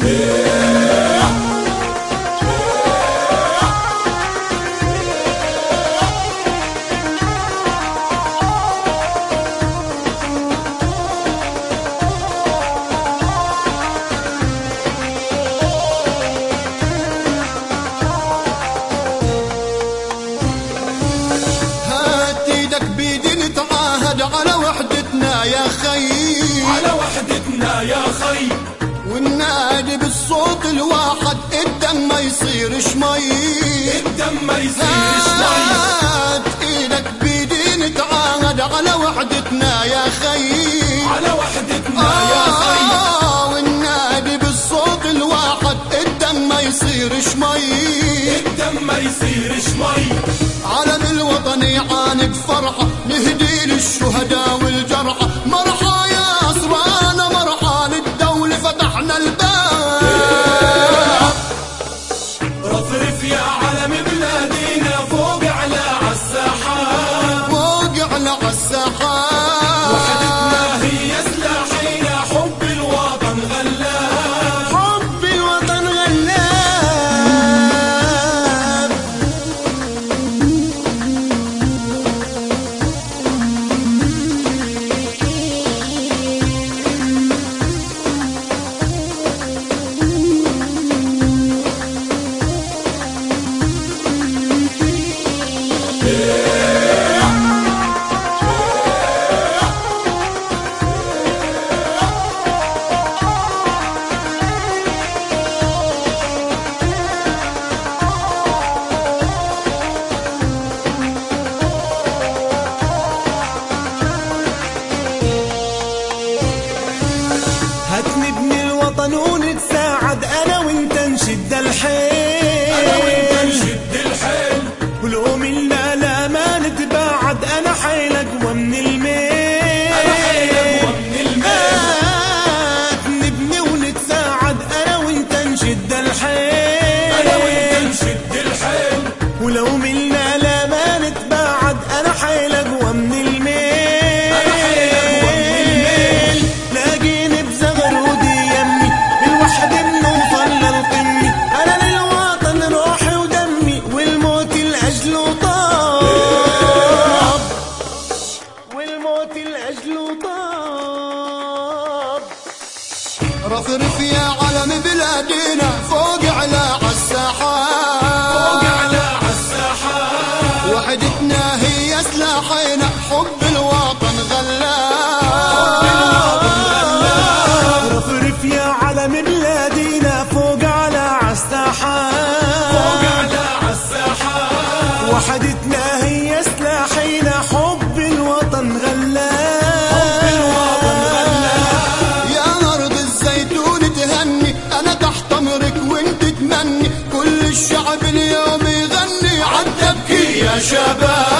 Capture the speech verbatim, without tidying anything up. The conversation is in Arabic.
على وحدتنا يا خي، على وحدتنا يا خي، والنادي بالصوت الواحد الدم ما يصيرش مي، الدم ما يصيرش مي. هات ايدك بيدي نتعاهد على وحدتنا يا خي، على وحدتنا يا خي، والنادي بالصوت الواحد الدم ما يصيرش مي، الدم ما يصيرش مي. علم الوطن يعانق فرحة نهدي للشهداء والجرحى، مرحى يا أسرانا مرحى للدولة فتحنا الباب. رفرف يا علم بلادينا فوق على عالساحات، فوق على عالساحات، وحدتنا هي سلاحينا، حب الوطن غلاب، حب الوطن غلاب. نبني الوطن ونتساعد انا وانت نشد الحيل، انا وانت نشد الحيل، ولو منا لا ما نتباعد انا حيل اقوى من الميل، انا حيل اقوى من الميل. نبني ونتساعد انا وانت نشد الحيل، انا وانت نشد الحيل، ولو منا لا ما نتباعد انا حيل اقوى من الميل، انا حيل اقوى من الميل. لاقيني بزغر ودي يمي بالوحد بنوصل للقمة، انا للوطن روحي ودمي والموت لاجله طاب، والموت لاجله طاب. رفرف يا علم بلادنا فوق على عالساحات، فوق على عالساحات، وحدتنا هي سلاحينا، حب الوطن غلاب، حب الوطن غلاب. رفرف يا علم بلادنا فوق على عالساحات، فوق على عالساحات، وحدتنا هي سلاحينا، حب الوطن غلاب، حب الوطن غلاب. يا أرض الزيتون تهني أنا تحت أمرك وانت تمني، كل الشعب اليوم يغني عالتبكي يا شباب.